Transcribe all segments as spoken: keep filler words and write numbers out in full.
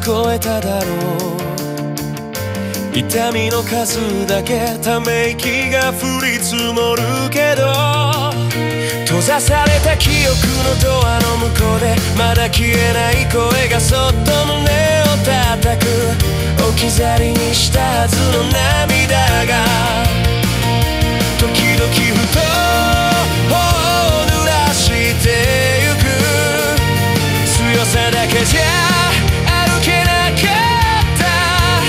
越えただろう。痛みの数だけため息が降り積もるけど、閉ざされた記憶のドアの向こうでまだ消えない声がそっと胸を叩く。置き去りにしたはずの涙が時々ふと頬を濡らしてゆく。強さだけじゃ歩けなかった。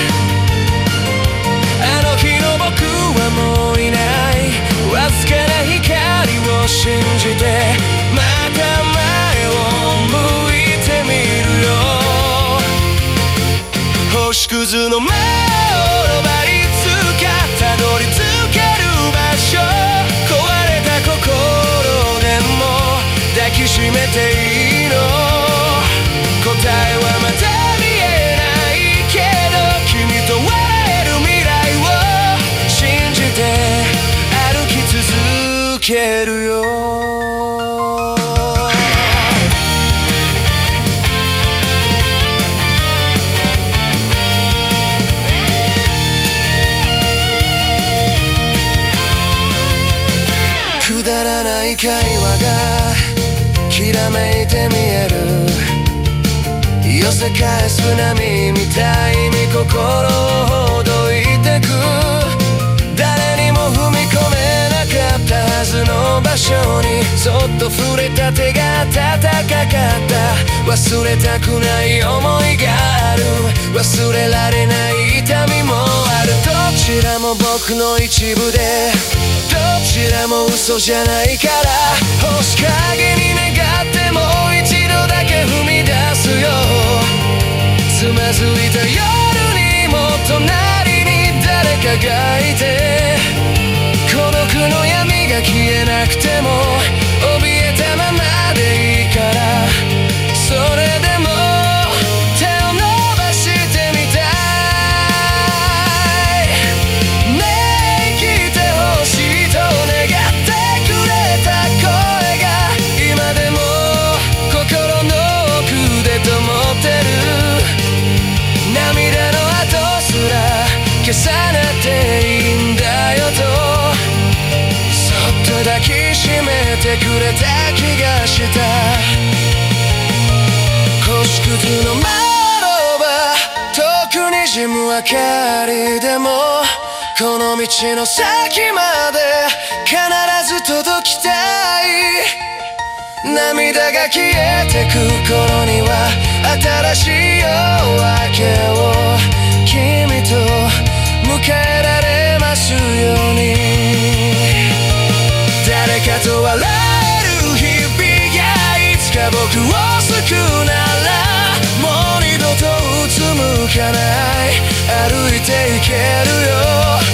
あの日の僕はもういない。わずかな光を信じてまた前を向いてみるよ。星屑の魔を奪いつかたどり着ける場所。壊れた心でも抱きしめていいの。答えはまだ見えないけど、君と笑える未来を信じて歩き続けるよ。くだらない会話がきらめいて見える。寄せ返す波みたいに心をほどいてく。誰にも踏み込めなかったはずの場所にそっと触れた手が温かかった。忘れたくない思いがある。忘れられない痛みもある。どちらも僕の一部でどちらも嘘じゃないから、星影に願ってもう一度だけ踏み出すよ。つまずいた夜にも隣に誰かがいて、孤独の闇が消えなくても怯えたままでいいから、それでも手を伸ばしてみたい。ねえ生きてほしいと願ってくれた声が今でも心の奥で灯ってる。涙の後すら消さなくていいんだよとそっと抱きしめてくれた気がした。星屑の窓は遠くにじむ明かりでも、この道の先まで必ず届きたい。涙が消えてく頃には新しい夜明けを君と迎えられますように。誰かと笑える日々がいつか僕を救うなら、もう二度とうつむかない歩いていけるよ。